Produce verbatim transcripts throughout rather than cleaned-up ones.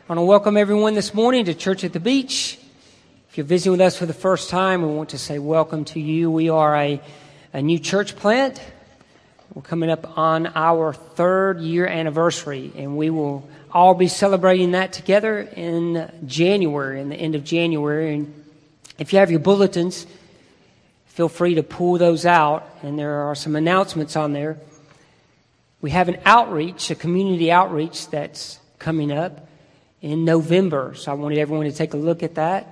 I want to welcome everyone this morning to Church at the Beach. If you're visiting with us for the first time, we want to say welcome to you. We are a, a new church plant. We're coming up on our third year anniversary, and we will all be celebrating that together in January, in the end of January. And if you have your bulletins, feel free to pull those out, and there are some announcements on there. We have an outreach, a community outreach that's coming up in November. So I wanted everyone to take a look at that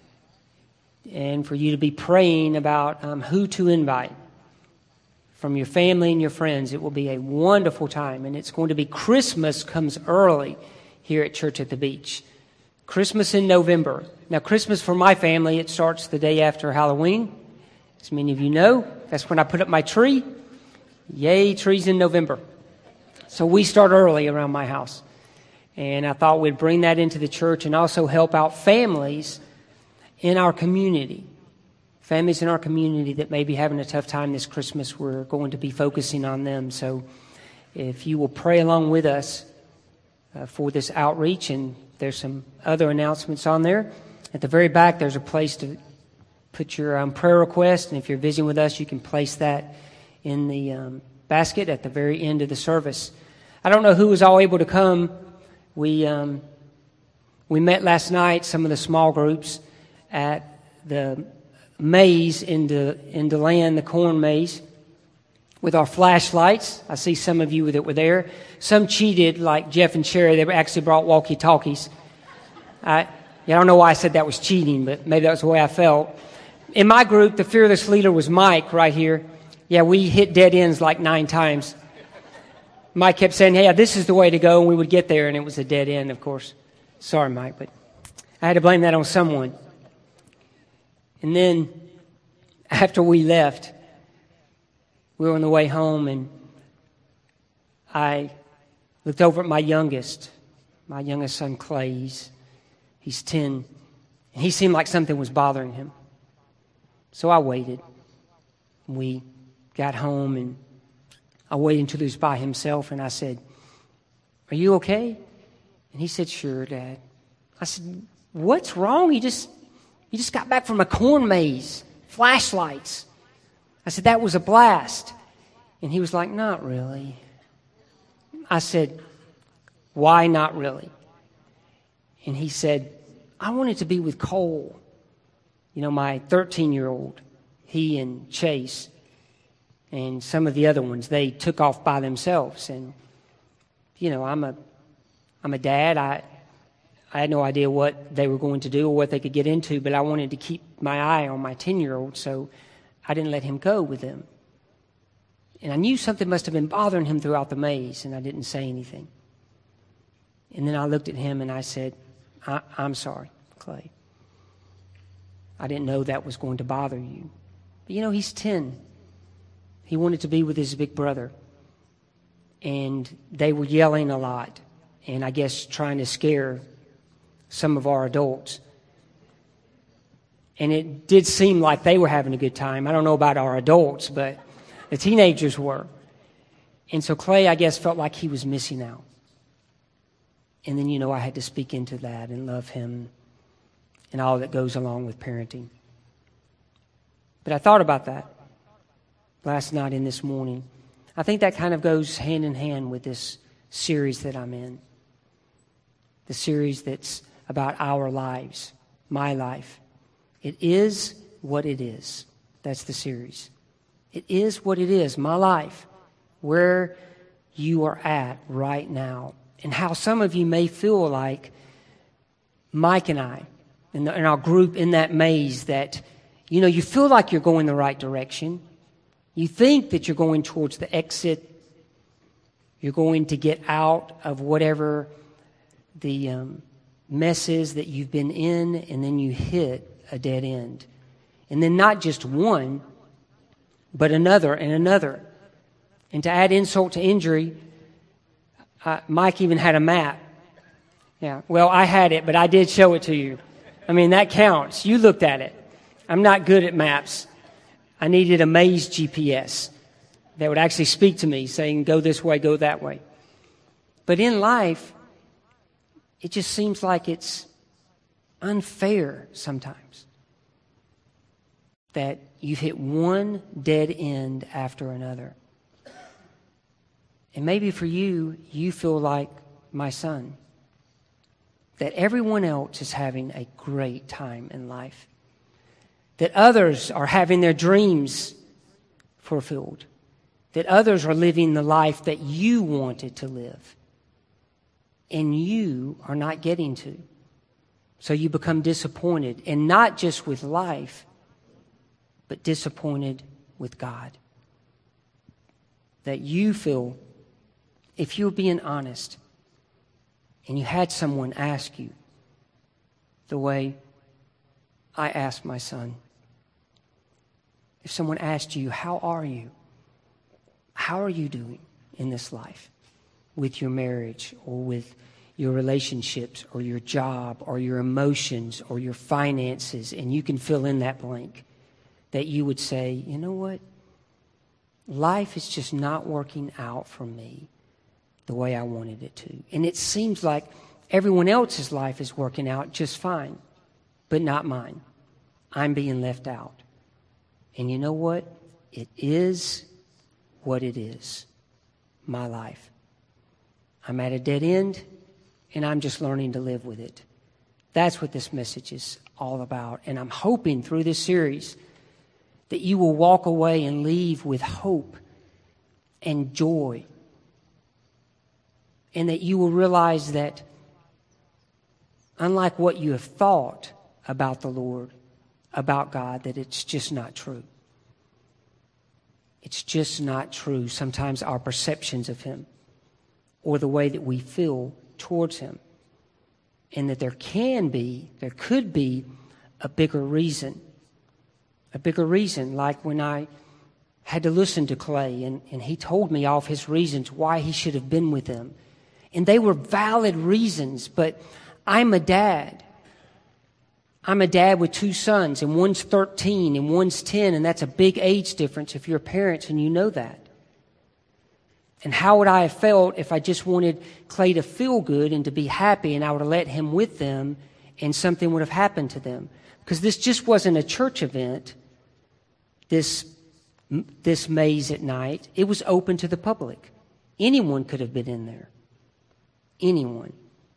and for you to be praying about um, who to invite from your family and your friends. It will be a wonderful time, and it's going to be Christmas comes early here at Church at the Beach. Christmas in November. Now, Christmas for my family, it starts the day after Halloween. As many of you know, that's when I put up my tree. Yay, trees in November. So we start early around my house. And I thought we'd bring that into the church and also help out families in our community. Families in our community that may be having a tough time this Christmas. We're going to be focusing on them. So if you will pray along with us uh, for this outreach, and there's some other announcements on there. At the very back, there's a place to put your um, prayer request. And if you're visiting with us, you can place that in the um, basket at the very end of the service. I don't know who was all able to come. We um, we met last night, some of the small groups, at the maze in the, in the land, the corn maze, with our flashlights. I see some of you that were there. Some cheated, like Jeff and Sherry. They actually brought walkie-talkies. I, yeah, I don't know why I said that was cheating, but maybe that was the way I felt. In my group, the fearless leader was Mike right here. Yeah, we hit dead ends like nine times. Mike kept saying, hey, this is the way to go, and we would get there, and it was a dead end, of course. Sorry, Mike, but I had to blame that on someone. And then, after we left, we were on the way home, and I looked over at my youngest, my youngest son, Clay. He's, he's ten, and he seemed like something was bothering him. So I waited. We got home, and I waited until he was by himself, and I said, are you okay? And he said, sure, Dad. I said, what's wrong? You just you just got back from a corn maze, flashlights. I said, that was a blast. And he was like, not really. I said, why not really? And he said, I wanted to be with Cole. You know, my thirteen-year-old, he and Chase. And some of the other ones, they took off by themselves. And, you know, I'm a I'm a dad. I I had no idea what they were going to do or what they could get into, but I wanted to keep my eye on my ten-year-old, so I didn't let him go with them. And I knew something must have been bothering him throughout the maze, and I didn't say anything. And then I looked at him and I said, I, I'm sorry, Clay. I didn't know that was going to bother you. But, you know, he's ten. He wanted to be with his big brother. And they were yelling a lot. And I guess trying to scare some of our adults. And it did seem like they were having a good time. I don't know about our adults, but the teenagers were. And so Clay, I guess, felt like he was missing out. And then, you know, I had to speak into that and love him and all that goes along with parenting. But I thought about that last night and this morning. I think that kind of goes hand in hand with this series that I'm in. The series that's about our lives, my life. It is what it is. That's the series. It is what it is, my life, where you are at right now. And how some of you may feel like Mike and I, in, the, in our group in that maze, that, you know, you feel like you're going the right direction. You think that you're going towards the exit. You're going to get out of whatever the um, mess is that you've been in, and then you hit a dead end. And then not just one, but another and another. And to add insult to injury, uh, Mike even had a map. Yeah, well, I had it, but I did show it to you. I mean, that counts. You looked at it. I'm not good at maps. I needed a maze G P S that would actually speak to me, saying, go this way, go that way. But in life, it just seems like it's unfair sometimes that you've hit one dead end after another. And maybe for you, you feel like my son, that everyone else is having a great time in life, that others are having their dreams fulfilled, that others are living the life that you wanted to live, and you are not getting to. So you become disappointed, and not just with life, but disappointed with God. That you feel, if you're being honest, and you had someone ask you the way I asked my son, if someone asked you, how are you? How are you doing in this life with your marriage or with your relationships or your job or your emotions or your finances, and you can fill in that blank, that you would say, you know what? Life is just not working out for me the way I wanted it to. And it seems like everyone else's life is working out just fine, but not mine. I'm being left out. And you know what? It is what it is. My life. I'm at a dead end, and I'm just learning to live with it. That's what this message is all about. And I'm hoping through this series that you will walk away and leave with hope and joy. And that you will realize that unlike what you have thought about the Lord, about God, that it's just not true. It's just not true. Sometimes our perceptions of Him or the way that we feel towards Him. And that there can be, there could be a bigger reason. A bigger reason, like when I had to listen to Clay and, and he told me all of his reasons why he should have been with them. And they were valid reasons, but I'm a dad. I'm a dad with two sons, and one's thirteen and one's ten, and that's a big age difference if you're parents and you know that. And how would I have felt if I just wanted Clay to feel good and to be happy, and I would have let him with them and something would have happened to them? Because this just wasn't a church event, this, this maze at night. It was open to the public. Anyone could have been in there. Anyone.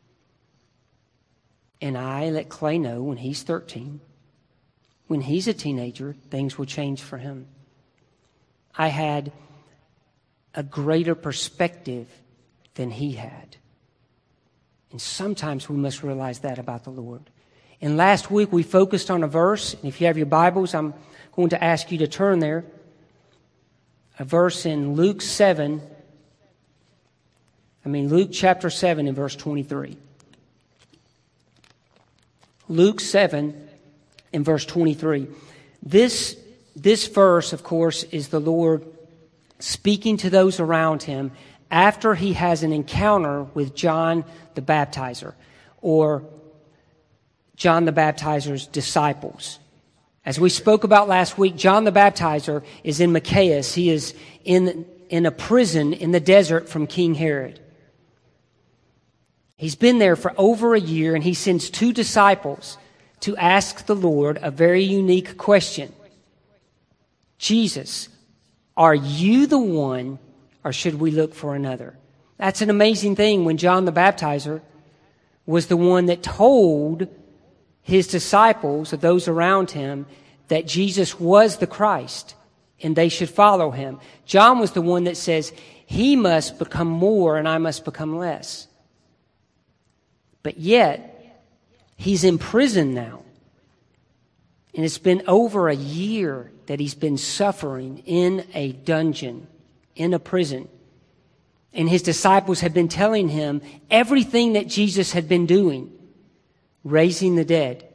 And I let Clay know when he's thirteen, when he's a teenager, things will change for him. I had a greater perspective than he had. And sometimes we must realize that about the Lord. And last week we focused on a verse, and if you have your Bibles, I'm going to ask you to turn there. A verse in Luke seven, I mean Luke chapter seven and verse twenty-three. Luke seven and verse twenty-three. This, this verse, of course, is the Lord speaking to those around Him after He has an encounter with John the Baptizer, or John the Baptizer's disciples. As we spoke about last week, John the Baptizer is in Maccaeus. He is in, in a prison in the desert from King Herod. He's been there for over a year, and he sends two disciples to ask the Lord a very unique question. Jesus, are you the one, or should we look for another? That's an amazing thing when John the Baptizer was the one that told his disciples, or those around him, that Jesus was the Christ and they should follow him. John was the one that says, he must become more and I must become less. But yet, he's in prison now. And it's been over a year that he's been suffering in a dungeon, in a prison. And his disciples have been telling him everything that Jesus had been doing, raising the dead,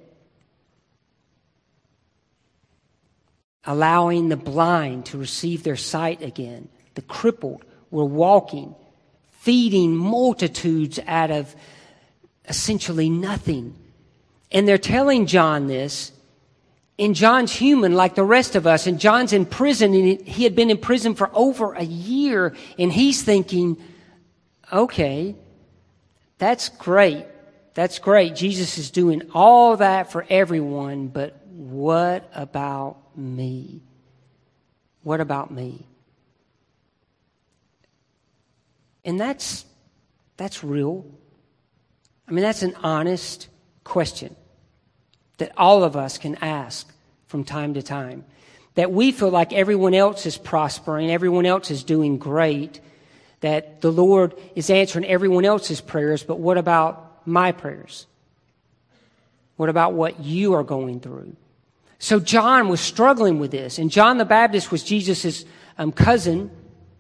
allowing the blind to receive their sight again. The crippled were walking, feeding multitudes out of essentially nothing. And they're telling John this, and John's human like the rest of us, and John's in prison, and he had been in prison for over a year, and he's thinking, okay, that's great, That's great. Jesus is doing all that for everyone, but what about me? What about me? And that's that's real. I mean, that's an honest question that all of us can ask from time to time. That we feel like everyone else is prospering, everyone else is doing great, that the Lord is answering everyone else's prayers, but what about my prayers? What about what you are going through? So John was struggling with this, and John the Baptist was Jesus' um, cousin.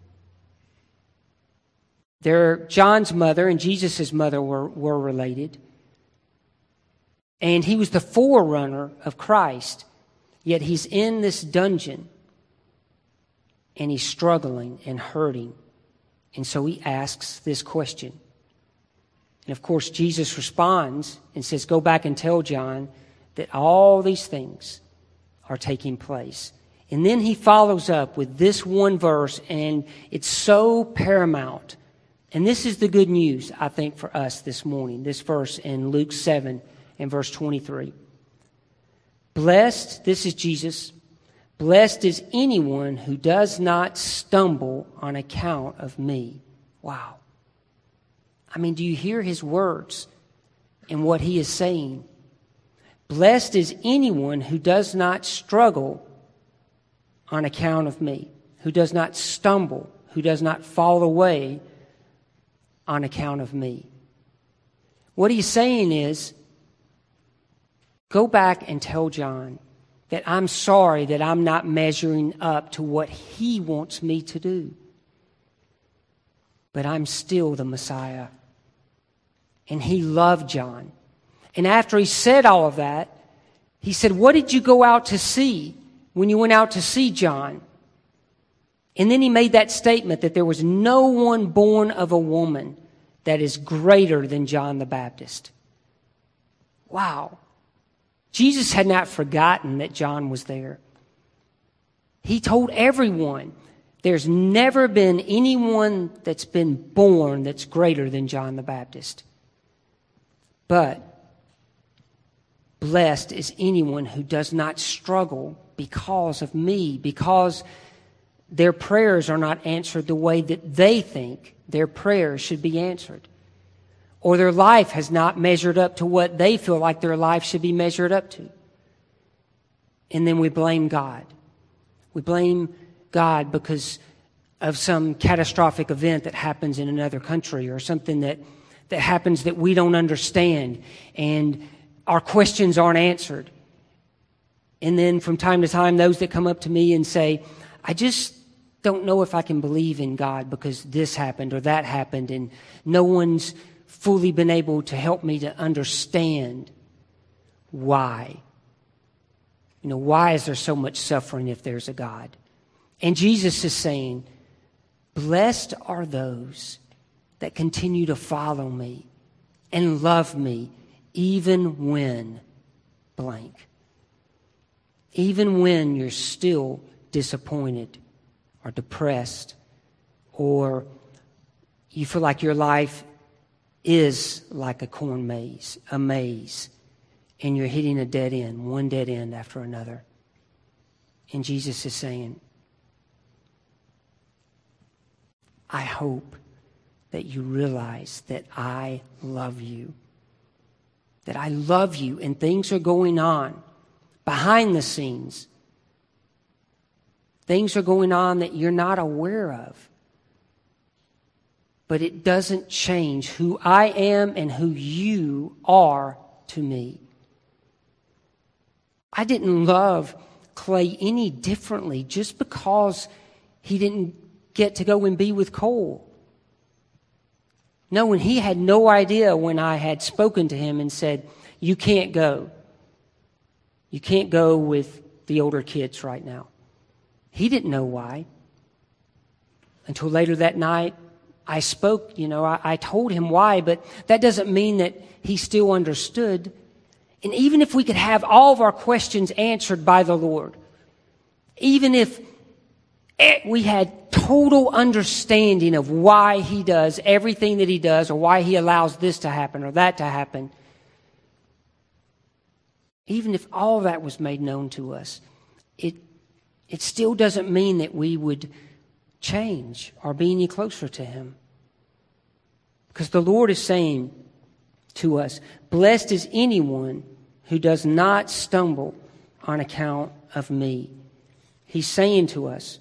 Their, John's mother and Jesus' mother were, were related. And he was the forerunner of Christ. Yet he's in this dungeon. And he's struggling and hurting. And so he asks this question. And of course, Jesus responds and says, go back and tell John that all these things are taking place. And then he follows up with this one verse, and it's so paramount. And this is the good news, I think, for us this morning. This verse in Luke seven and verse twenty-three. Blessed, this is Jesus, blessed is anyone who does not stumble on account of me. Wow. I mean, do you hear his words and what he is saying? Blessed is anyone who does not struggle on account of me, who does not stumble, who does not fall away on account of me. What he's saying is, go back and tell John that I'm sorry that I'm not measuring up to what he wants me to do. But I'm still the Messiah. And he loved John. And after he said all of that, he said, what did you go out to see when you went out to see John? And then he made that statement that there was no one born of a woman that is greater than John the Baptist. Wow. Jesus had not forgotten that John was there. He told everyone, there's never been anyone that's been born that's greater than John the Baptist. But blessed is anyone who does not struggle because of me, because their prayers are not answered the way that they think their prayers should be answered. Or their life has not measured up to what they feel like their life should be measured up to. And then we blame God. We blame God because of some catastrophic event that happens in another country, or something that, that happens that we don't understand, and our questions aren't answered. And then from time to time, those that come up to me and say, I just don't know if I can believe in God because this happened or that happened, and no one's fully been able to help me to understand why. You know, why is there so much suffering if there's a God? And Jesus is saying, blessed are those that continue to follow me and love me even when blank. Even when you're still disappointed or depressed, or you feel like your life is like a corn maze, a maze, and you're hitting a dead end, one dead end after another. And Jesus is saying, I hope that you realize that I love you. That I love you, and things are going on behind the scenes. Things are going on that you're not aware of. But it doesn't change who I am and who you are to me. I didn't love Clay any differently just because he didn't get to go and be with Cole. No, and he had no idea when I had spoken to him and said, you can't go. You can't go with the older kids right now. He didn't know why. Until later that night, I spoke, you know, I, I told him why, but that doesn't mean that he still understood. And even if we could have all of our questions answered by the Lord, even if we had total understanding of why he does everything that he does, or why he allows this to happen or that to happen, even if all that was made known to us, it, it still doesn't mean that we would change or be any closer to him. Because the Lord is saying to us, blessed is anyone who does not stumble on account of me. He's saying to us,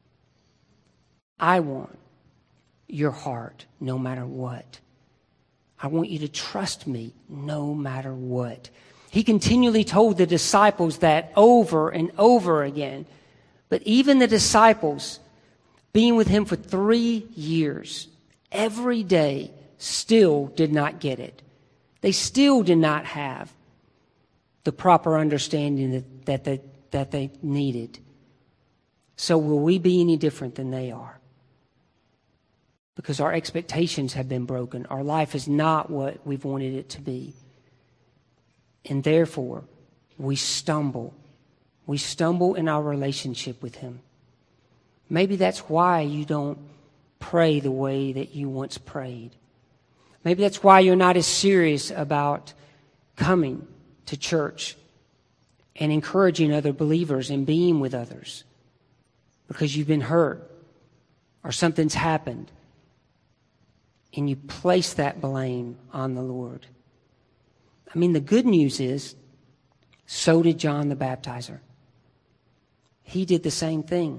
I want your heart no matter what. I want you to trust me no matter what. He continually told the disciples that over and over again. But even the disciples, being with him for three years, every day, still did not get it. They still did not have the proper understanding that, that, they, that they needed. So will we be any different than they are? Because our expectations have been broken. Our life is not what we've wanted it to be. And therefore, we stumble. We stumble in our relationship with him. Maybe that's why you don't pray the way that you once prayed. Maybe that's why you're not as serious about coming to church and encouraging other believers and being with others. Because you've been hurt or something's happened. And you place that blame on the Lord. I mean, the good news is, so did John the Baptizer. He did the same thing.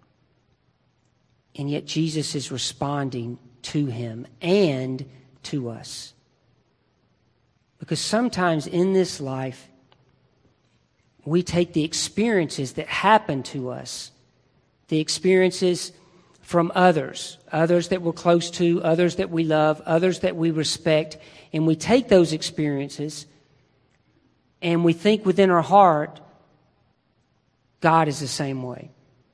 And yet Jesus is responding to him and to us. Because sometimes in this life, we take the experiences that happen to us, the experiences from others, others that we're close to, others that we love, others that we respect, and we take those experiences and we think within our heart, God is the same way.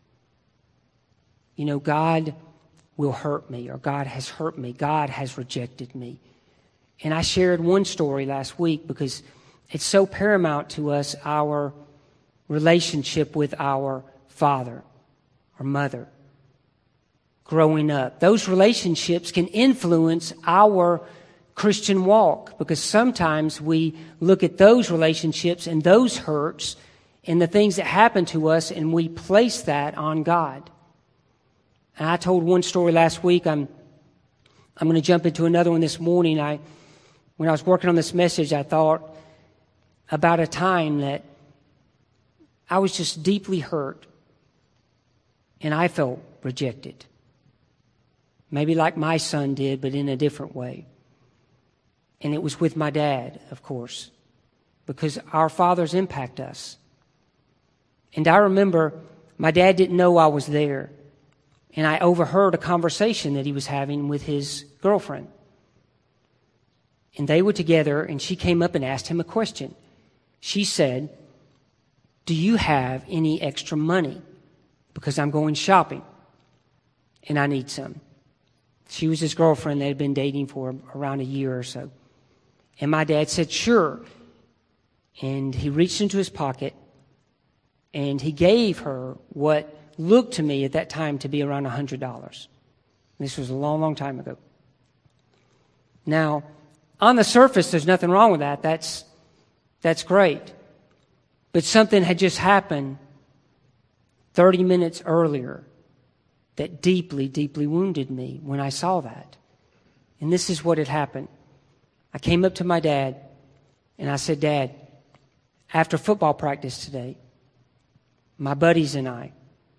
You know, God will hurt me, or God has hurt me, God has rejected me. And I shared one story last week because it's so paramount to us, our relationship with our father or mother. Growing up, those relationships can influence our Christian walk, because sometimes we look at those relationships and those hurts and the things that happen to us and we place that on God. And I told one story last week. I'm I'm going to jump into another one this morning. I when I was working on this message, I thought about a time that I was just deeply hurt and I felt rejected. Maybe like my son did, but in a different way. And it was with my dad, of course, because our fathers impact us. And I remember my dad didn't know I was there, and I overheard a conversation that he was having with his girlfriend. And they were together, and she came up and asked him a question. She said, "Do you have any extra money? Because I'm going shopping, and I need some." She was his girlfriend. They had been dating for around a year or so. And my dad said, "Sure." And he reached into his pocket and he gave her what looked to me at that time to be around one hundred dollars. This was a long, long time ago. Now, on the surface, there's nothing wrong with that. That's, that's great. But something had just happened thirty minutes earlier that deeply, deeply wounded me when I saw that. And this is what had happened. I came up to my dad and I said, "Dad, after football practice today, my buddies and I,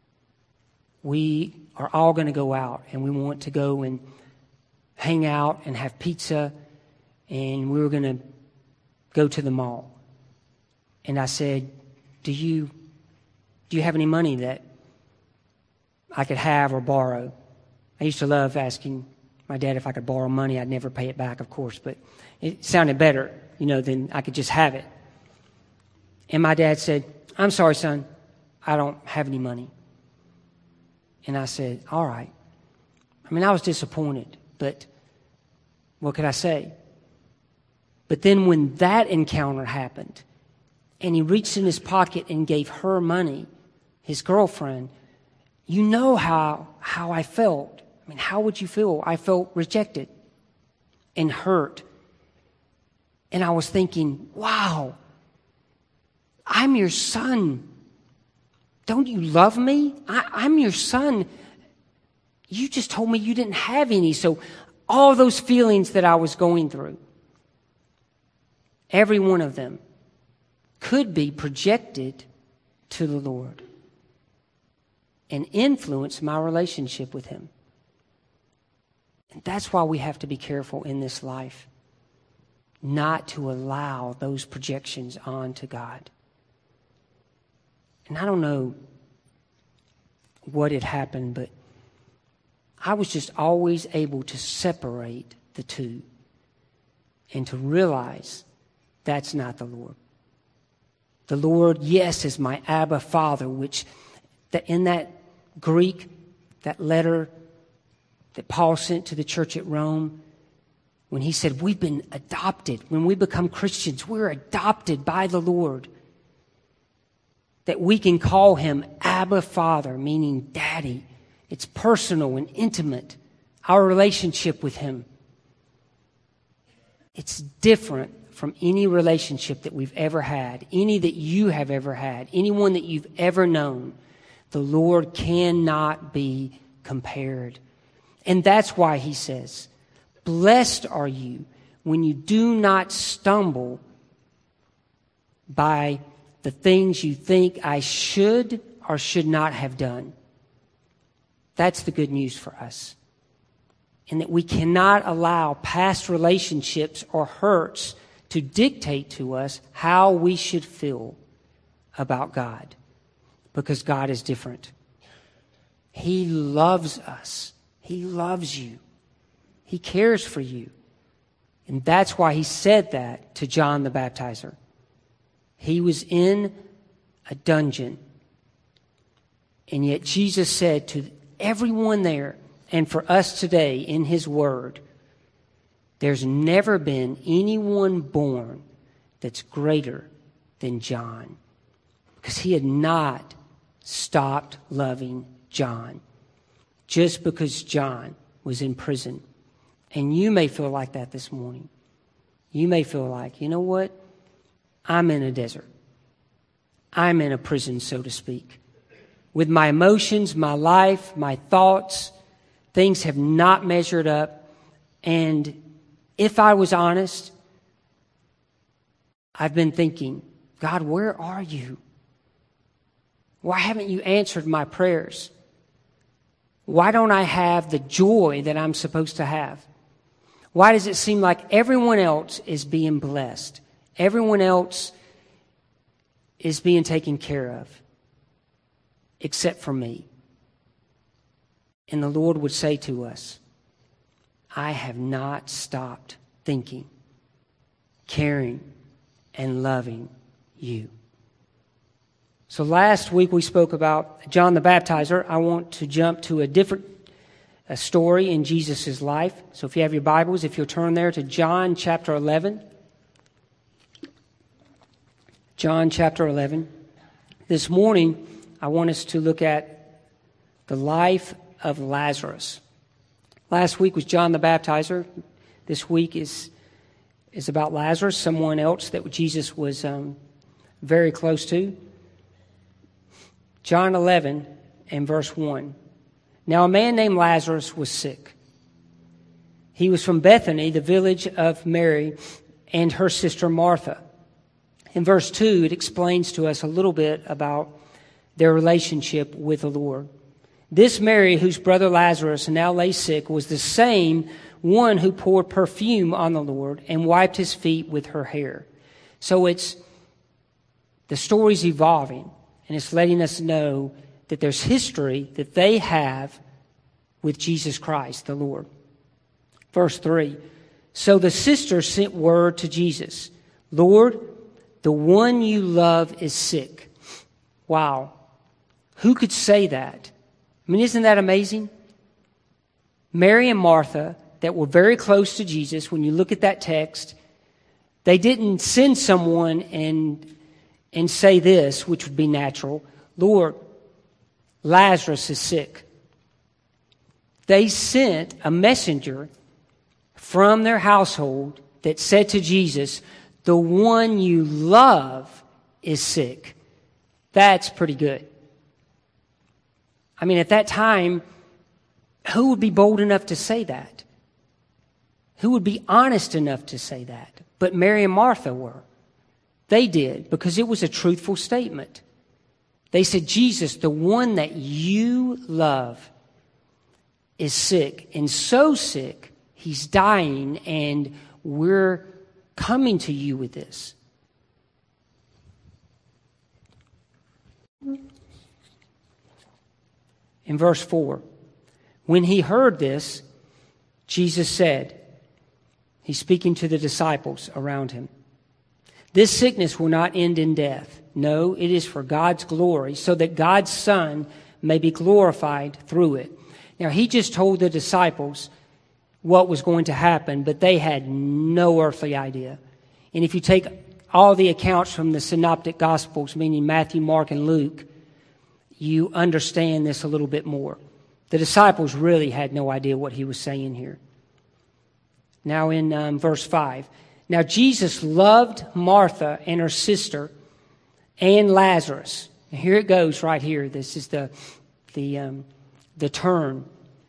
we are all going to go out and we want to go and hang out and have pizza, and we were going to go to the mall." And I said, do you, do you have any money that I could have or borrow? I used to love asking my dad if I could borrow money. I'd never pay it back, of course, but it sounded better, you know, than I could just have it. And my dad said, "I'm sorry, son, I don't have any money." And I said, "All right." I mean, I was disappointed, but what could I say? But then when that encounter happened, and he reached in his pocket and gave her money, his girlfriend, you know how how I felt. I mean, how would you feel? I felt rejected and hurt. And I was thinking, wow, I'm your son. Don't you love me? I, I'm your son. You just told me you didn't have any. So all those feelings that I was going through, every one of them could be projected to the Lord and influence my relationship with him. And that's why we have to be careful in this life not to allow those projections onto God. And I don't know what had happened, but I was just always able to separate the two and to realize that's not the Lord. The Lord, yes, is my Abba Father, which in that Greek, that letter that Paul sent to the church at Rome, when he said we've been adopted, when we become Christians, we're adopted by the Lord. That we can call him Abba Father, meaning Daddy. It's personal and intimate, our relationship with him. It's different from any relationship that we've ever had, any that you have ever had, anyone that you've ever known. The Lord cannot be compared. And that's why he says, blessed are you when you do not stumble by the things you think I should or should not have done. That's the good news for us. And that we cannot allow past relationships or hurts to dictate to us how we should feel about God. Because God is different. He loves us. He loves you. He cares for you. And that's why he said that to John the Baptizer. He was in a dungeon. And yet Jesus said to everyone there, and for us today in his word, there's never been anyone born that's greater than John. Because he had not stopped loving John just because John was in prison. And you may feel like that this morning. You may feel like, you know what? I'm in a desert. I'm in a prison, so to speak. With my emotions, my life, my thoughts, things have not measured up. And if I was honest, I've been thinking, God, where are you? Why haven't you answered my prayers? Why don't I have the joy that I'm supposed to have? Why does it seem like everyone else is being blessed? Everyone else is being taken care of, except for me. And the Lord would say to us, I have not stopped thinking, caring, and loving you. So last week we spoke about John the Baptizer. I want to jump to a different a story in Jesus' life. So if you have your Bibles, if you'll turn there to John chapter eleven. John chapter eleven. This morning, I want us to look at the life of Lazarus. Last week was John the Baptizer. This week is, is about Lazarus, someone else that Jesus was um, very close to. John eleven and verse one. Now a man named Lazarus was sick. He was from Bethany, the village of Mary and her sister Martha. In verse two, it explains to us a little bit about their relationship with the Lord. This Mary, whose brother Lazarus now lay sick, was the same one who poured perfume on the Lord and wiped his feet with her hair. So it's the story's evolving, and it's letting us know that there's history that they have with Jesus Christ, the Lord. Verse three, so the sister sent word to Jesus, Lord, the one you love is sick. Wow. Who could say that? I mean, isn't that amazing? Mary and Martha, that were very close to Jesus, when you look at that text, they didn't send someone and, and say this, which would be natural, Lord, Lazarus is sick. They sent a messenger from their household that said to Jesus, the one you love is sick. That's pretty good. I mean, at that time, who would be bold enough to say that? Who would be honest enough to say that? But Mary and Martha were. They did, because it was a truthful statement. They said, Jesus, the one that you love, is sick, and so sick, he's dying, and we're coming to you with this. In verse four, when he heard this, Jesus said, he's speaking to the disciples around him, this sickness will not end in death. No, it is for God's glory, so that God's Son may be glorified through it. Now, he just told the disciples what was going to happen, but they had no earthly idea. And if you take all the accounts from the synoptic gospels, meaning Matthew, Mark, and Luke, you understand this a little bit more. The disciples really had no idea what he was saying here. Now in um, verse five. Now Jesus loved Martha and her sister and Lazarus. Now here it goes right here. This is the, the, um, the turn.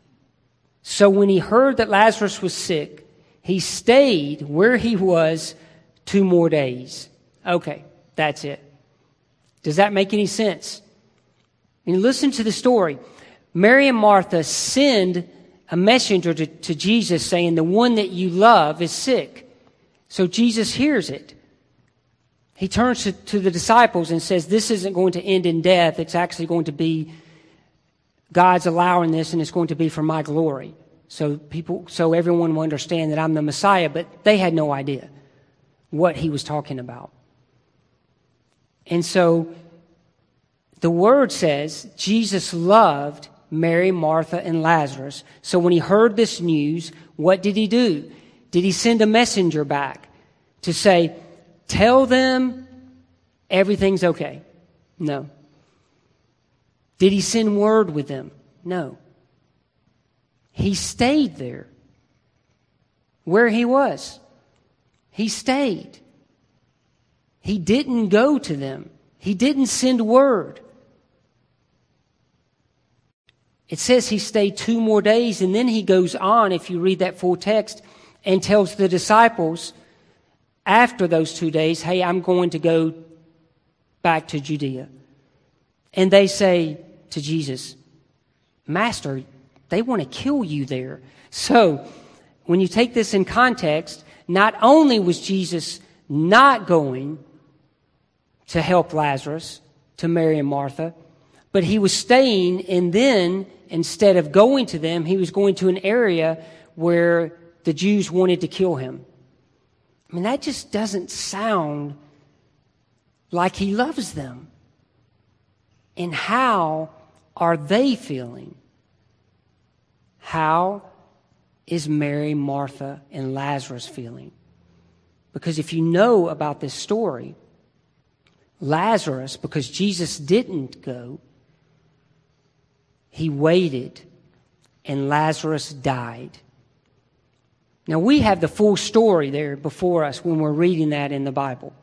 So when he heard that Lazarus was sick, he stayed where he was two more days. Okay, that's it. Does that make any sense? And listen to the story. Mary and Martha send a messenger to, to Jesus saying, the one that you love is sick. So Jesus hears it. He turns to, to the disciples and says, this isn't going to end in death. It's actually going to be, God's allowing this, and it's going to be for my glory. So people, so everyone will understand that I'm the Messiah, but they had no idea what he was talking about. And so the word says Jesus loved Mary, Martha, and Lazarus. So when he heard this news, what did he do? Did he send a messenger back to say, tell them everything's okay? No. Did he send word with them? No. He stayed there where he was. He stayed. He didn't go to them. He didn't send word. It says he stayed two more days, and then he goes on, if you read that full text, and tells the disciples after those two days, hey, I'm going to go back to Judea. And they say to Jesus, Master, they want to kill you there. So when you take this in context, not only was Jesus not going to help Lazarus, to Mary and Martha, but he was staying, and then instead of going to them, he was going to an area where the Jews wanted to kill him. I mean, that just doesn't sound like he loves them. And how are they feeling? How is Mary, Martha, and Lazarus feeling? Because if you know about this story, Lazarus, because Jesus didn't go, he waited, and Lazarus died. Now, we have the full story there before us when we're reading that in the Bible.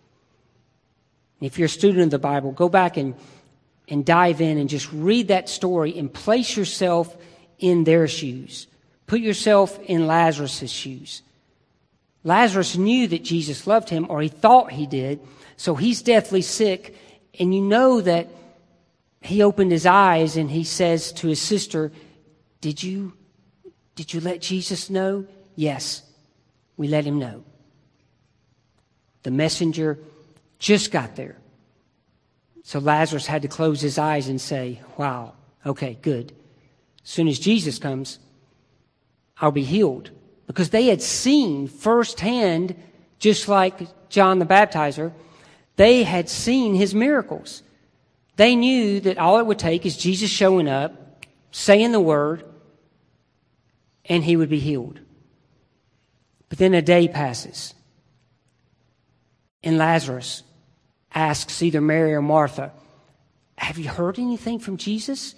If you're a student of the Bible, go back and, and dive in and just read that story and place yourself in their shoes. Put yourself in Lazarus' shoes. Lazarus knew that Jesus loved him, or he thought he did, so he's deathly sick, and you know that he opened his eyes and he says to his sister, Did you, did you let Jesus know? Yes, we let him know. The messenger just got there. So Lazarus had to close his eyes and say, wow, okay, good. As soon as Jesus comes, I'll be healed. Because they had seen firsthand, just like John the Baptizer, they had seen his miracles. They knew that all it would take is Jesus showing up, saying the word, and he would be healed. But then a day passes, and Lazarus asks either Mary or Martha, have you heard anything from Jesus?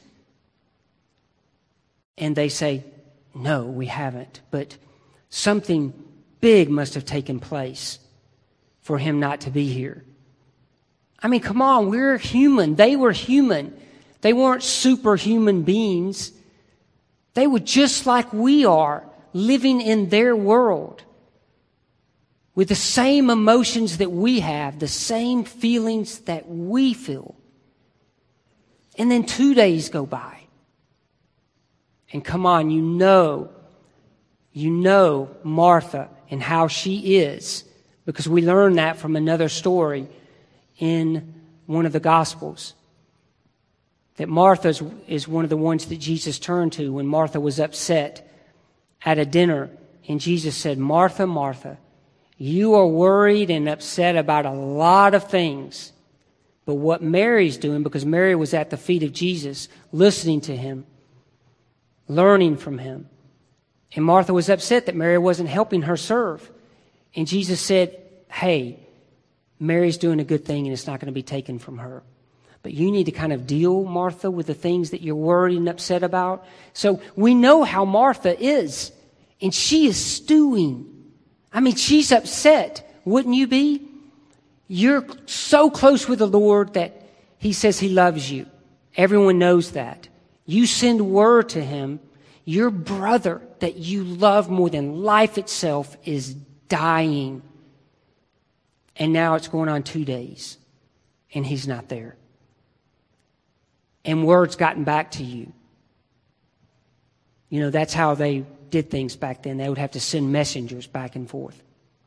And they say, no, we haven't. But something big must have taken place for him not to be here. I mean, come on, we're human. They were human. They weren't superhuman beings. They were just like we are, living in their world with the same emotions that we have, the same feelings that we feel. And then two days go by. And come on, you know, you know Martha and how she is, because we learn that from another story in one of the Gospels. That Martha is one of the ones that Jesus turned to when Martha was upset at a dinner. And Jesus said, Martha, Martha, you are worried and upset about a lot of things. But what Mary's doing, because Mary was at the feet of Jesus, listening to him, learning from him. And Martha was upset that Mary wasn't helping her serve. And Jesus said, hey, Mary's doing a good thing and it's not going to be taken from her. But you need to kind of deal, Martha, with the things that you're worried and upset about. So we know how Martha is. And she is stewing. I mean, she's upset. Wouldn't you be? You're so close with the Lord that he says he loves you. Everyone knows that. You send word to him. Your brother that you love more than life itself is dying. And now it's going on two days. And he's not there. And word's gotten back to you. You know, that's how they did things back then. They would have to send messengers back and forth.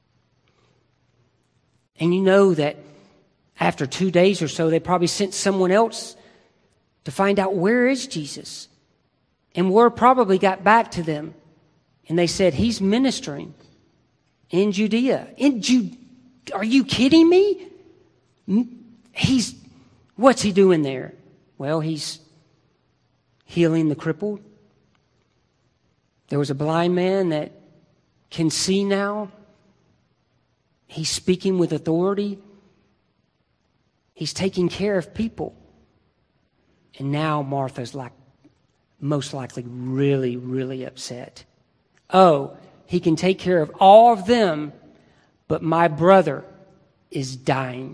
And you know that after two days or so, they probably sent someone else to find out, where is Jesus? And word probably got back to them. And they said, he's ministering in Judea. In Ju- Are you kidding me? He's, what's he doing there? Well, he's healing the crippled. There was a blind man that can see now. He's speaking with authority. He's taking care of people. And now Martha's like, most likely really, really upset. Oh, he can take care of all of them, but my brother is dying.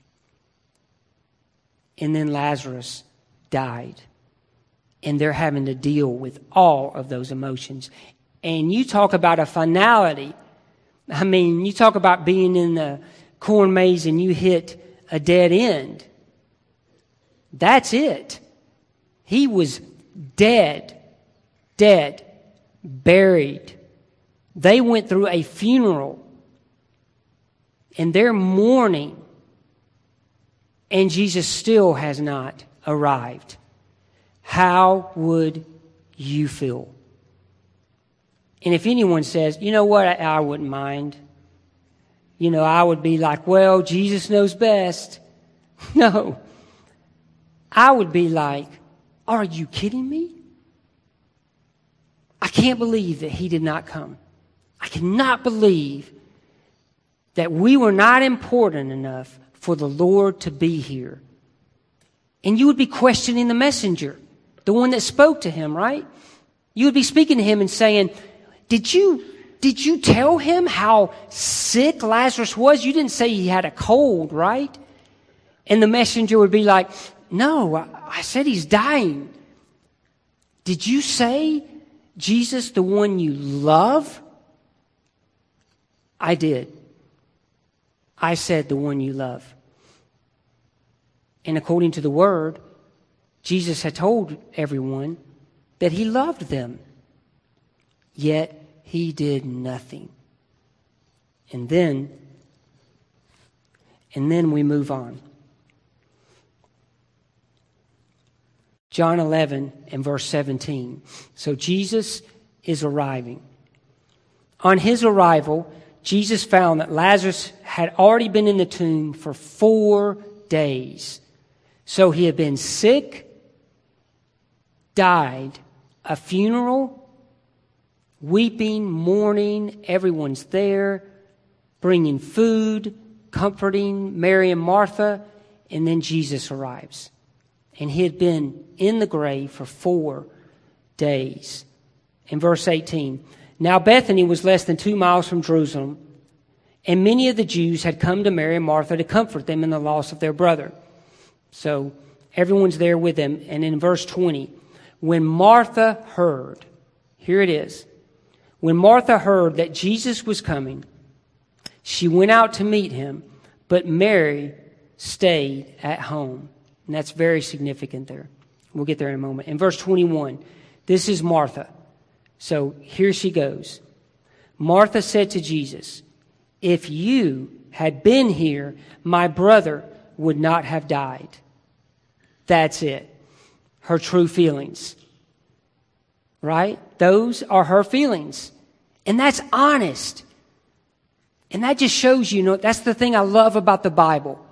And then Lazarus died. And they're having to deal with all of those emotions. And you talk about a finality. I mean, you talk about being in the corn maze and you hit a dead end. That's it. He was dead, dead, buried. They went through a funeral and they're mourning, and Jesus still has not arrived. How would you feel? And if anyone says, you know what, I, I wouldn't mind. You know, I would be like, well, Jesus knows best. No. I would be like, are you kidding me? I can't believe that he did not come. I cannot believe that we were not important enough for the Lord to be here. And you would be questioning the messenger, the one that spoke to him, right? You would be speaking to him and saying, did you, did you tell him how sick Lazarus was? You didn't say he had a cold, right? And the messenger would be like, no, I, I said he's dying. Did you say, Jesus, the one you love? I did. I said the one you love. And according to the word, Jesus had told everyone that he loved them. Yet he did nothing. And then, and then we move on. John eleven and verse seventeen. So Jesus is arriving. On his arrival, Jesus found that Lazarus had already been in the tomb for four days. So he had been sick, died, a funeral, weeping, mourning, everyone's there, bringing food, comforting Mary and Martha, and then Jesus arrives. And he had been in the grave for four days. In verse eighteen, now Bethany was less than two miles from Jerusalem, And many of the Jews had come to Mary and Martha to comfort them in the loss of their brother. So everyone's there with them. And in verse twenty, when Martha heard, here it is, when Martha heard that Jesus was coming, she went out to meet him, but Mary stayed at home. And that's very significant there. We'll get there in a moment. In verse twenty-one, this is Martha. So here she goes. Martha said to Jesus, if you had been here, my brother would not have died. That's it. Her true feelings. Right? Those are her feelings. And that's honest. And that just shows you, you know, that's the thing I love about the Bible.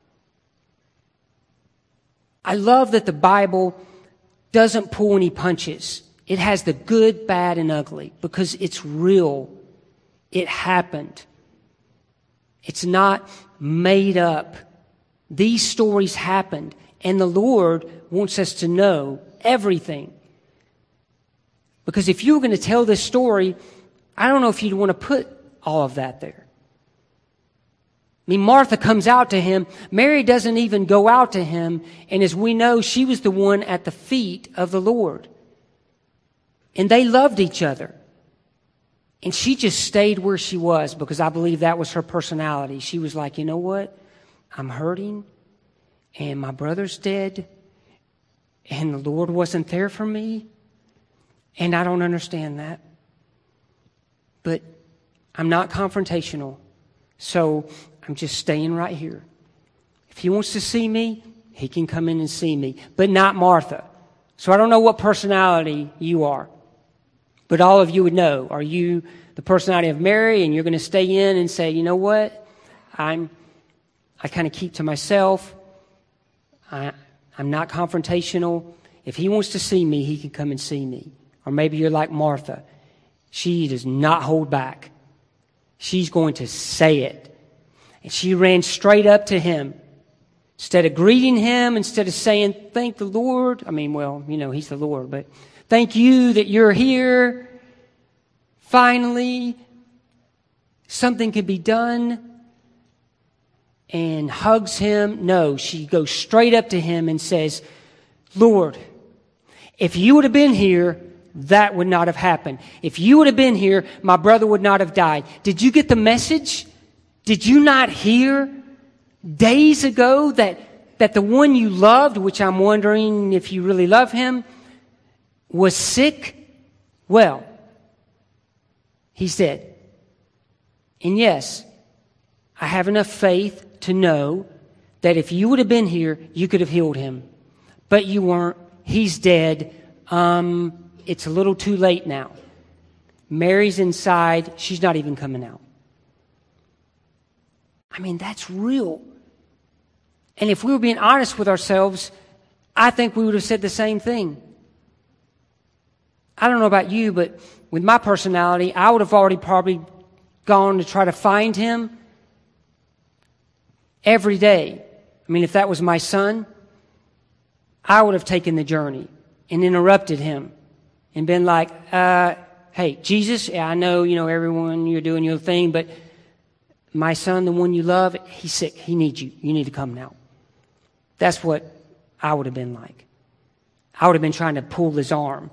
I love that the Bible doesn't pull any punches. It has the good, bad, and ugly because it's real. It happened. It's not made up. These stories happened, and the Lord wants us to know everything. Because if you were going to tell this story, I don't know if you'd want to put all of that there. I mean, Martha comes out to him. Mary doesn't even go out to him. And as we know, she was the one at the feet of the Lord. And they loved each other. And she just stayed where she was because I believe that was her personality. She was like, you know what? I'm hurting. And my brother's dead. And the Lord wasn't there for me. And I don't understand that. But I'm not confrontational. So I'm just staying right here. If he wants to see me, he can come in and see me. But not Martha. So I don't know what personality you are. But all of you would know. Are you the personality of Mary and you're going to stay in and say, you know what? I'm, I kind of keep to myself. I, I'm not confrontational. If he wants to see me, he can come and see me. Or maybe you're like Martha. She does not hold back. She's going to say it. And she ran straight up to him. Instead of greeting him, instead of saying, thank the Lord. I mean, well, you know, he's the Lord, but thank you that you're here. Finally, something can be done. And hugs him. No, she goes straight up to him and says, Lord, if you would have been here, that would not have happened. If you would have been here, my brother would not have died. Did you get the message? Did you not hear days ago that, that the one you loved, which I'm wondering if you really love him, was sick? Well, he's dead. And yes, I have enough faith to know that if you would have been here, you could have healed him. But you weren't. He's dead. Um, it's a little too late now. Mary's inside. She's not even coming out. I mean, that's real. And if we were being honest with ourselves, I think we would have said the same thing. I don't know about you, but with my personality, I would have already probably gone to try to find him every day. I mean, if that was my son, I would have taken the journey and interrupted him and been like, uh, hey, Jesus, yeah, I know, you know, everyone, you're doing your thing, but my son, the one you love, he's sick. He needs you. You need to come now. That's what I would have been like. I would have been trying to pull his arm.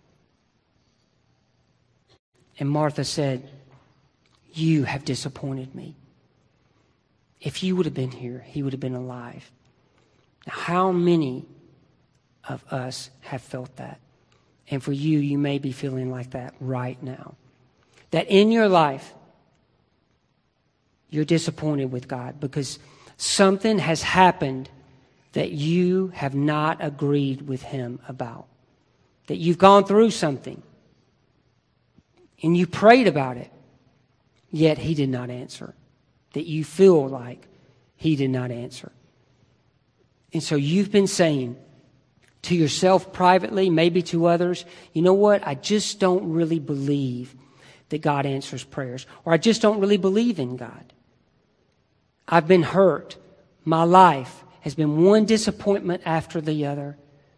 And Martha said, you have disappointed me. If you would have been here, he would have been alive. Now, how many of us have felt that? And for you, you may be feeling like that right now. That in your life, you're disappointed with God because something has happened that you have not agreed with him about. That you've gone through something and you prayed about it, yet he did not answer. That you feel like he did not answer. And so you've been saying to yourself privately, maybe to others, you know what? I just don't really believe that God answers prayers. Or I just don't really believe in God. I've been hurt. My life has been one disappointment after the other.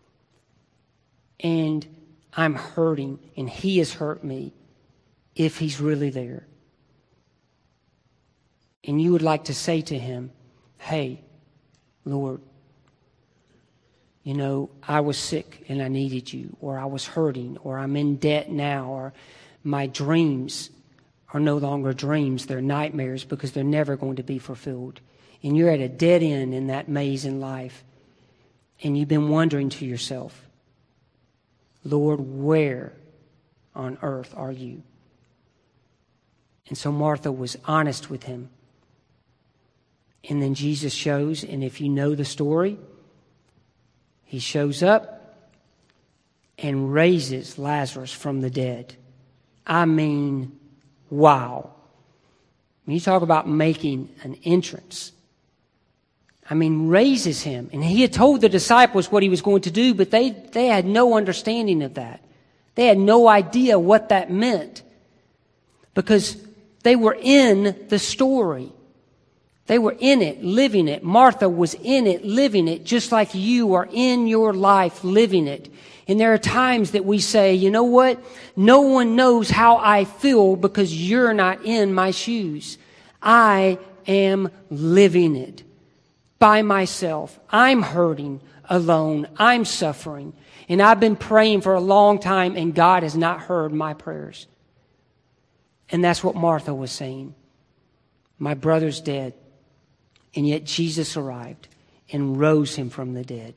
And I'm hurting, and he has hurt me if he's really there. and you would like to say to him, hey, Lord, you know, I was sick and I needed you, or I was hurting, or I'm in debt now, or my dreams are no longer dreams, they're nightmares because they're never going to be fulfilled. And you're at a dead end in that maze in life, and you've been wondering to yourself, Lord, where on earth are you? And so Martha was honest with him. And then Jesus shows, and if you know the story, he shows up and raises Lazarus from the dead. I mean, wow. When you talk about making an entrance, I mean, raises him. And he had told the disciples what he was going to do, but they, they had no understanding of that. They had no idea what that meant because they were in the story. They were in it, living it. Martha was in it, living it, just like you are in your life, living it. And there are times that we say, you know what? No one knows how I feel because you're not in my shoes. I am living it by myself. I'm hurting alone. I'm suffering. And I've been praying for a long time, and God has not heard my prayers. And that's what Martha was saying. My brother's dead. And yet Jesus arrived and rose him from the dead.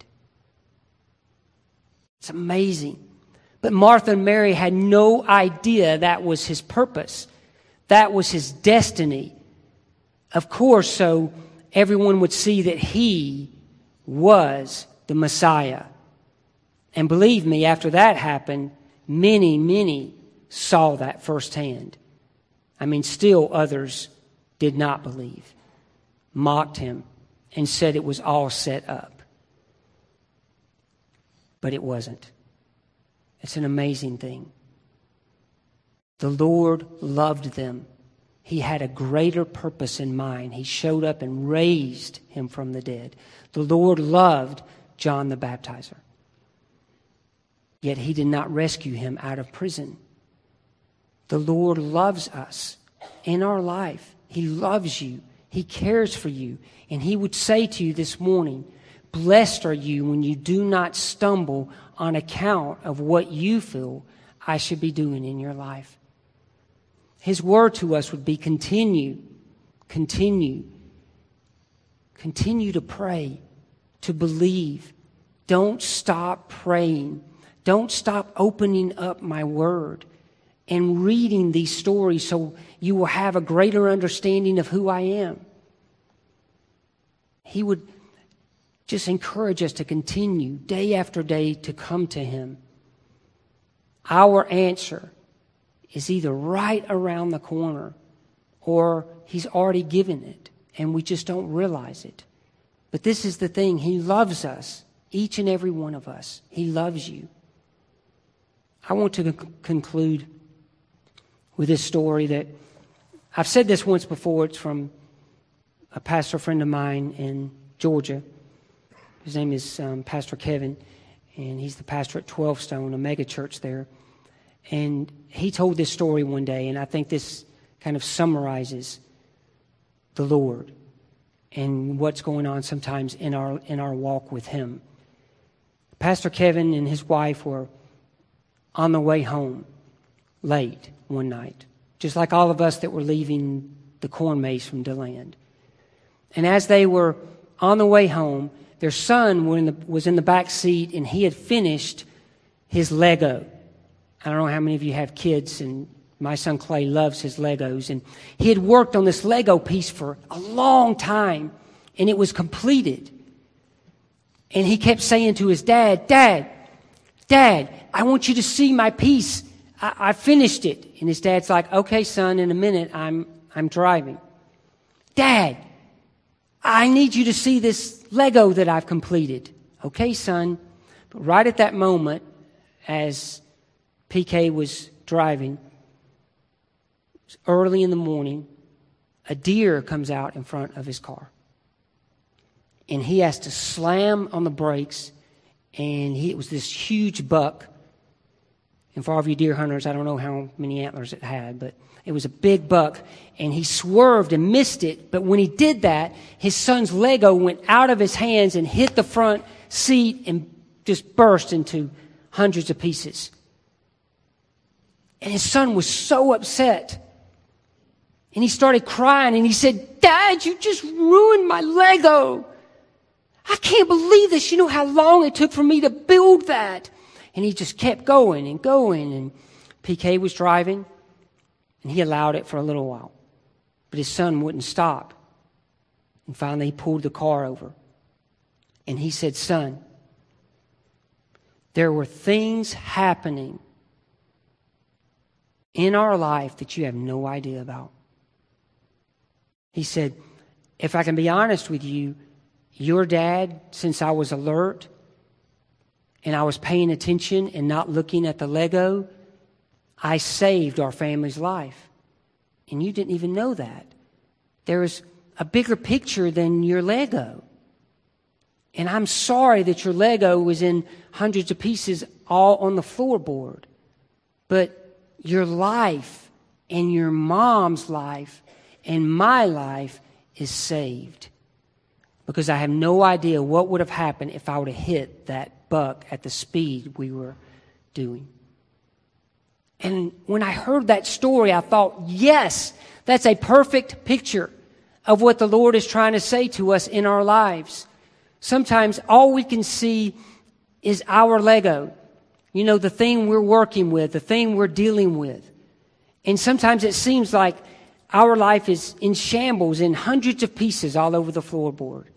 It's amazing. But Martha and Mary had no idea that was his purpose. That was his destiny. Of course, so everyone would see that he was the Messiah. And believe me, after that happened, many, many saw that firsthand. I mean, still others did not believe, mocked him, and said it was all set up. But it wasn't. It's an amazing thing. The Lord loved them. He had a greater purpose in mind. He showed up and raised him from the dead. The Lord loved John the Baptizer. Yet he did not rescue him out of prison. The Lord loves us in our life. He loves you. He cares for you. And he would say to you this morning, blessed are you when you do not stumble on account of what you feel I should be doing in your life. His word to us would be continue, continue, continue to pray, to believe. Don't stop praying. Don't stop opening up my word and reading these stories so you will have a greater understanding of who I am. He would just encourage us to continue day after day to come to him. Our answer is either right around the corner or he's already given it and we just don't realize it. But this is the thing. He loves us, each and every one of us. He loves you. I want to c- conclude with this story that I've said this once before. It's from a pastor friend of mine in Georgia. His name is um, Pastor Kevin, and he's the pastor at twelve Stone, a mega church there. And he told this story one day, and I think this kind of summarizes the Lord and what's going on sometimes in our in our walk with him. Pastor Kevin and his wife were on the way home late one night, just like all of us that were leaving the corn maze from DeLand. And as they were on the way home, their son was in, the, was in the back seat, and he had finished his Lego. I don't know how many of you have kids, and my son Clay loves his Legos. And he had worked on this Lego piece for a long time, and it was completed. And he kept saying to his dad, Dad, Dad, I want you to see my piece. I, I finished it. And his dad's like, okay, son, in a minute, I'm I'm driving. Dad, I need you to see this Lego that I've completed. Okay, son. But right at that moment, as P K was driving, it was early in the morning, a deer comes out in front of his car. And he has to slam on the brakes, and he, it was this huge buck. And for all of you deer hunters, I don't know how many antlers it had, but it was a big buck. And he swerved and missed it. But when he did that, his son's Lego went out of his hands and hit the front seat and just burst into hundreds of pieces. And his son was so upset. And he started crying and he said, "Dad, you just ruined my Lego. I can't believe this. You know how long it took for me to build that." And he just kept going and going. And P K was driving, and he allowed it for a little while. But his son wouldn't stop. And finally, he pulled the car over. And he said, "Son, there were things happening in our life that you have no idea about." He said, "If I can be honest with you, your dad, since I was alert and I was paying attention and not looking at the Lego, I saved our family's life. And you didn't even know that. There was a bigger picture than your Lego. And I'm sorry that your Lego was in hundreds of pieces all on the floorboard. But your life and your mom's life and my life is saved. Because I have no idea what would have happened if I would have hit that buck at the speed we were doing." And when I heard that story, I thought, yes, that's a perfect picture of what the Lord is trying to say to us in our lives. Sometimes all we can see is our Lego. You know, the thing we're working with, the thing we're dealing with. And sometimes it seems like our life is in shambles, in hundreds of pieces all over the floorboard.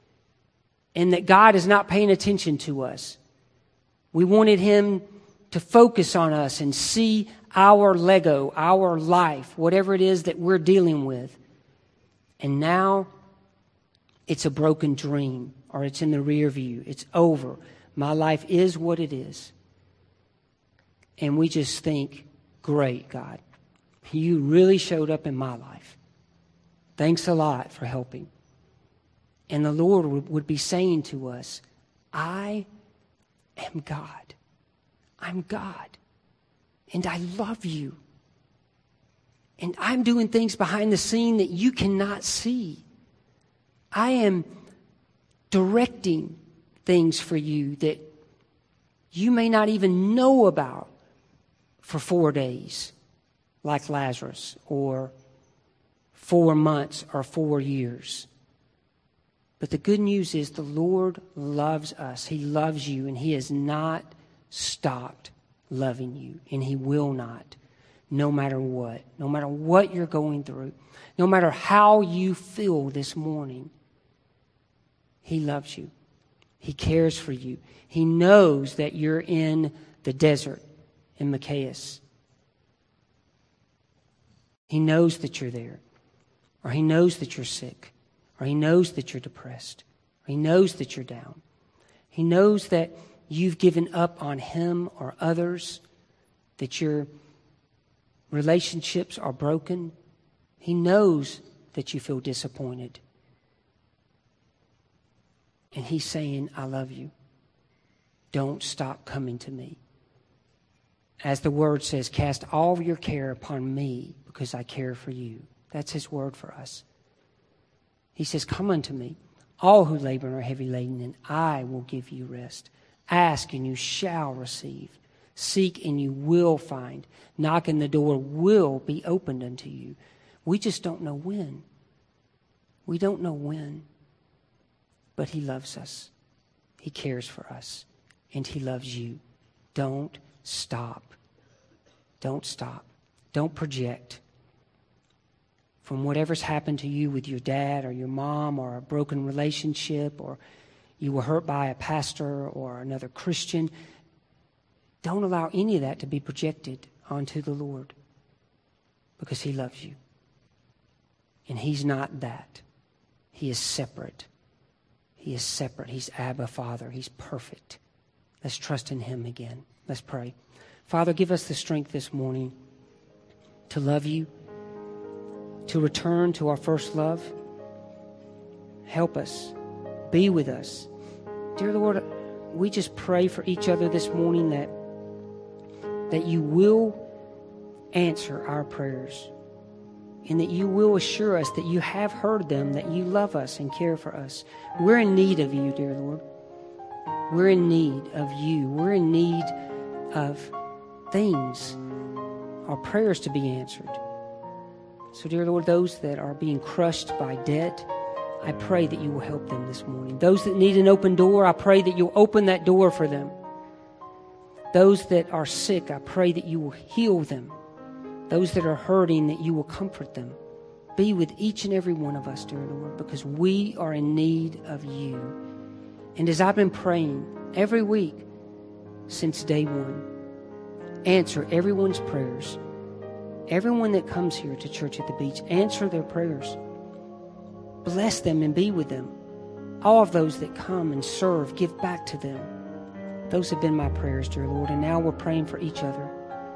And that God is not paying attention to us. We wanted Him to focus on us and see our Lego, our life, whatever it is that we're dealing with. And now it's a broken dream, or it's in the rear view. It's over. My life is what it is. And we just think, great, God, you really showed up in my life. Thanks a lot for helping. And the Lord would, would be saying to us, I am God. I'm God. And I love you. And I'm doing things behind the scene that you cannot see. I am directing things for you that you may not even know about for four days, like Lazarus, or four months or four years. But the good news is the Lord loves us. He loves you, and He has not stopped loving you, and He will not, no matter what. No matter what you're going through, no matter how you feel this morning, He loves you. He cares for you. He knows that you're in the desert in Maccaeus. He knows that you're there, or He knows that you're sick, or He knows that you're depressed, or He knows that you're down. He knows that you've given up on Him or others, that your relationships are broken. He knows that you feel disappointed. And He's saying, I love you. Don't stop coming to me. As the Word says, cast all of your care upon me because I care for you. That's His word for us. He says, come unto me, all who labor and are heavy laden, and I will give you rest. Ask and you shall receive. Seek and you will find. Knock and the door will be opened unto you. We just don't know when. We don't know when. But He loves us. He cares for us. And He loves you. Don't stop. Don't stop. Don't project from whatever's happened to you with your dad or your mom, or a broken relationship, or you were hurt by a pastor or another Christian. Don't allow any of that to be projected onto the Lord, because He loves you. And He's not that. He is separate. He is separate. He's Abba Father. He's perfect. Let's trust in Him again. Let's pray. Father, give us the strength this morning to love you, to return to our first love. Help us. Be with us. Dear Lord, we just pray for each other this morning that that you will answer our prayers, and that you will assure us that you have heard them, that you love us and care for us. We're in need of you, dear Lord. We're in need of you. We're in need of things, our prayers to be answered. So, dear Lord, those that are being crushed by debt, I pray that you will help them this morning. Those that need an open door, I pray that you'll open that door for them. Those that are sick, I pray that you will heal them. Those that are hurting, that you will comfort them. Be with each and every one of us, dear Lord, because we are in need of you. And as I've been praying every week since day one, answer everyone's prayers. Everyone that comes here to Church at the Beach, answer their prayers. Bless them and be with them. All of those that come and serve, give back to them. Those have been my prayers, dear Lord, and now we're praying for each other.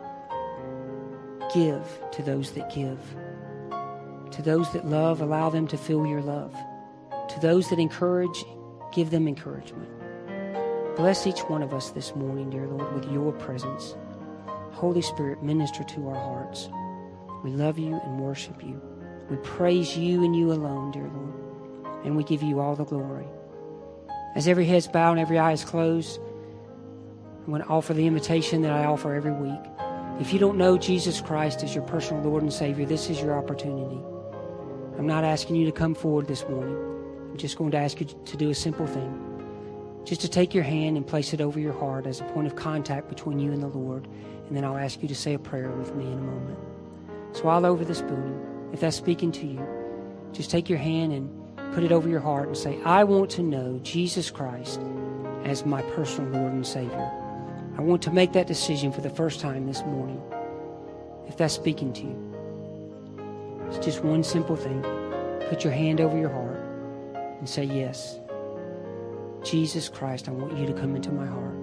Give to those that give. To those that love, allow them to feel your love. To those that encourage, give them encouragement. Bless each one of us this morning, dear Lord, with your presence. Holy Spirit, minister to our hearts. We love you and worship you. We praise you and you alone, dear Lord, and we give you all the glory. As every head's bowed and every eye is closed, I'm going to offer the invitation that I offer every week. If you don't know Jesus Christ as your personal Lord and Savior, this is your opportunity. I'm not asking you to come forward this morning. I'm just going to ask you to do a simple thing. Just to take your hand and place it over your heart as a point of contact between you and the Lord. And then I'll ask you to say a prayer with me in a moment. So all over this building, if that's speaking to you, just take your hand and put it over your heart and say, I want to know Jesus Christ as my personal Lord and Savior. I want to make that decision for the first time this morning. If that's speaking to you, it's just one simple thing. Put your hand over your heart and say, yes, Jesus Christ, I want you to come into my heart.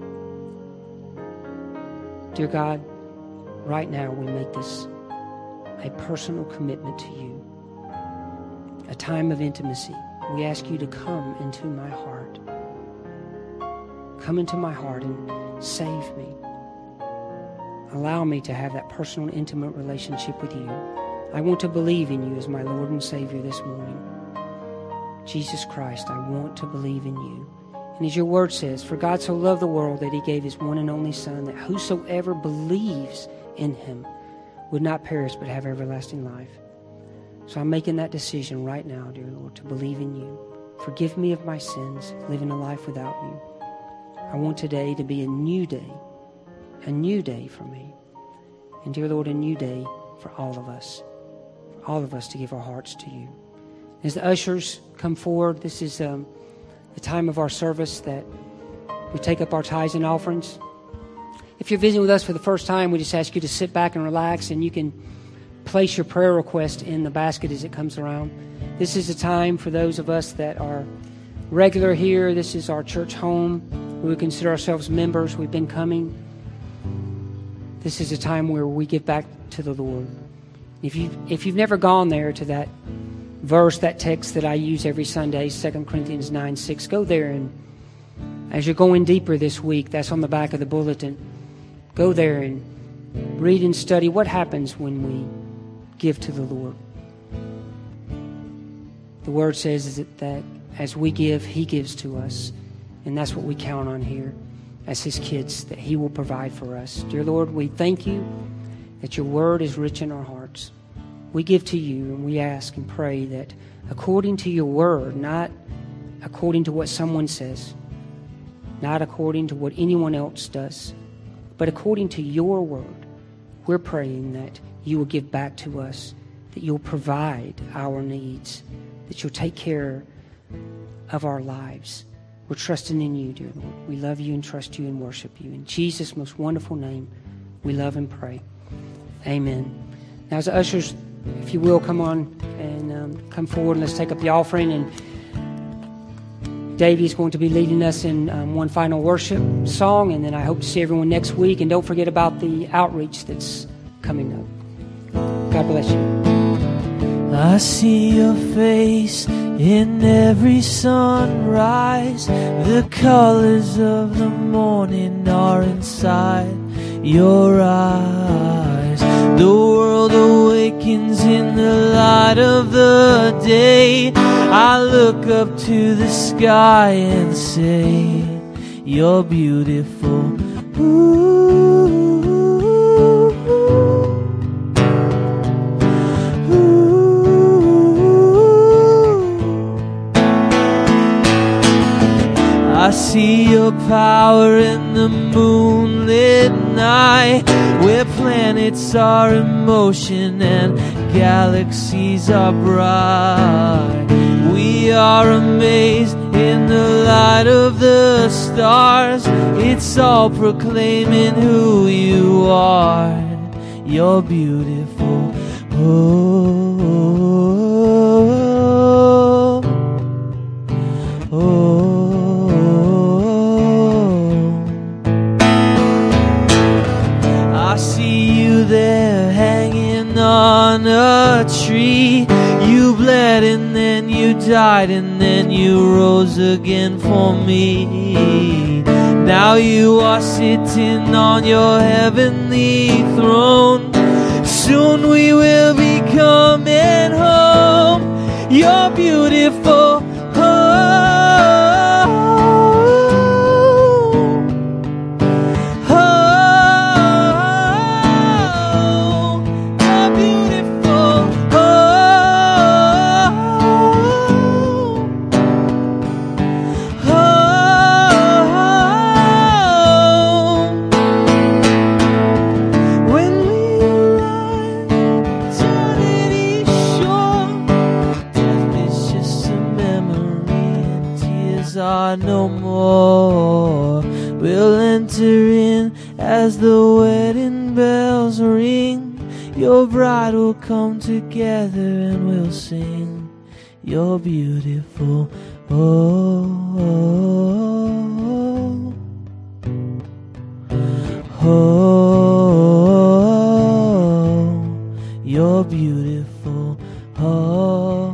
Dear God, right now we make this a personal commitment to you, a time of intimacy. We ask you to come into my heart. Come into my heart and save me. Allow me to have that personal, intimate relationship with you. I want to believe in you as my Lord and Savior this morning. Jesus Christ, I want to believe in you. And as your word says, for God so loved the world that he gave his one and only Son, that whosoever believes in him would not perish but have everlasting life. So I'm making that decision right now, dear Lord, to believe in you. Forgive me of my sins, living a life without you. I want today to be a new day, a new day for me. And dear Lord, a new day for all of us, for all of us to give our hearts to you. As the ushers come forward, this is um, the time of our service that we take up our tithes and offerings. If you're visiting with us for the first time, we just ask you to sit back and relax, and you can place your prayer request in the basket as it comes around. This is a time for those of us that are regular here. This is our church home. We consider ourselves members. We've been coming. This is a time where we give back to the Lord. If you if you've never gone there to that verse, that text that I use every Sunday, Second Corinthians nine six, go there, and as you're going deeper this week, that's on the back of the bulletin. Go there and read and study what happens when we give to the Lord. The Word says is that, that as we give, He gives to us. And that's what we count on here as His kids, that He will provide for us. Dear Lord, we thank you that your Word is rich in our hearts. We give to you and we ask and pray that according to your Word, not according to what someone says, not according to what anyone else does, but according to your Word, we're praying that you will give back to us, that you'll provide our needs, that you'll take care of our lives. We're trusting in you, dear Lord. We love you and trust you and worship you. In Jesus' most wonderful name, we love and pray. Amen. Now, as the ushers, if you will, come on and um, come forward and let's take up the offering. And Davey is going to be leading us in um, one final worship song. And then I hope to see everyone next week. And don't forget about the outreach that's coming up. God bless you. I see your face in every sunrise. The colors of the morning are inside your eyes. The world awakens in the light of the day. I look up to the sky and say, you're beautiful. Ooh. I see your power in the moonlit night, where planets are in motion and galaxies are bright. We are amazed in the light of the stars. It's all proclaiming who you are. You're beautiful. Oh, oh, oh. I see you there hanging on a tree. You bled and then you died and then you rose again for me. Now you are sitting on your heavenly throne. Soon we will be coming home. You're beautiful. No more. We'll enter in as the wedding bells ring. Your bride will come together and we'll sing. You're beautiful. Oh, oh, oh, oh. You're beautiful. Oh,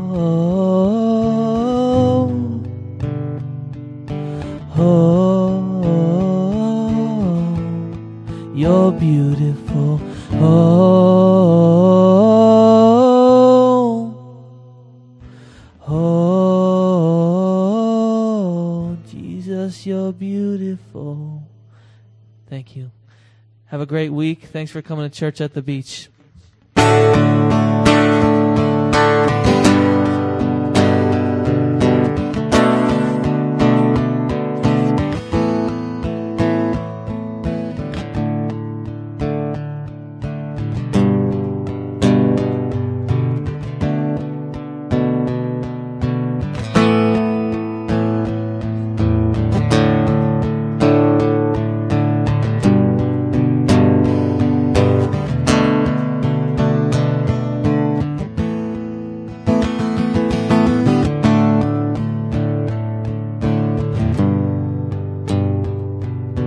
oh, you're beautiful. Oh, oh, Jesus, you're beautiful. Thank you. Have a great week. Thanks for coming to Church at the Beach.